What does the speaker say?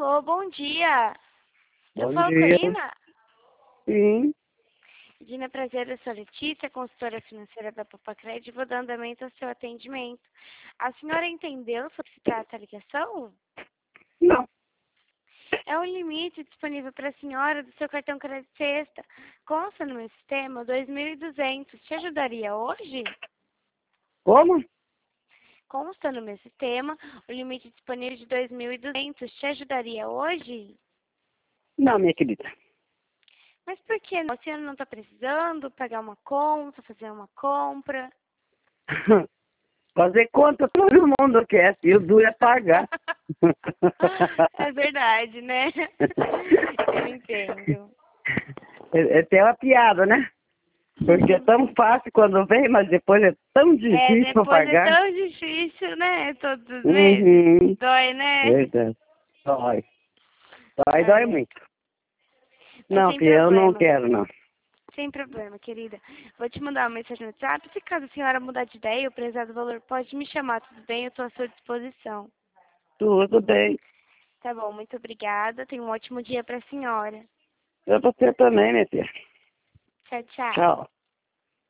Alô, bom dia. Eu Bom falo com a dia. Lina. Sim. Dina, prazer, eu sou a Letícia, consultora financeira da Papacred, e vou dando andamento ao seu atendimento. A senhora entendeu sobre o que se trata a ligação? Não. É o limite disponível para a senhora do seu cartão crédito sexta. Consta no meu sistema 2.200. Te ajudaria hoje? Como? Consta no meu sistema o limite disponível de 2.200. Te ajudaria hoje? Não, minha querida. Mas por que não? A senhora não está precisando pagar uma conta, fazer uma compra? Fazer conta todo mundo quer, e o duro é pagar. É verdade, né? Eu entendo. É até uma piada, né? Porque é tão fácil quando vem, mas depois é tão É, difícil depois é pagar. tão difícil, né? Todos os meses. Uhum. Dói, né? Verdade. Dói. Dói Ai, ai. muito. Mas Não, sem filha, eu não problema. quero, não. Sem problema, querida. Vou te mandar uma mensagem no WhatsApp. Se caso a senhora mudar de ideia ou precisar do valor, pode me chamar, tudo bem? Eu estou à sua disposição. Tudo bem. Tá bom, muito obrigada. Tenha um ótimo dia para a senhora. Eu você também, minha filha. Tchau, tchau. Tchau.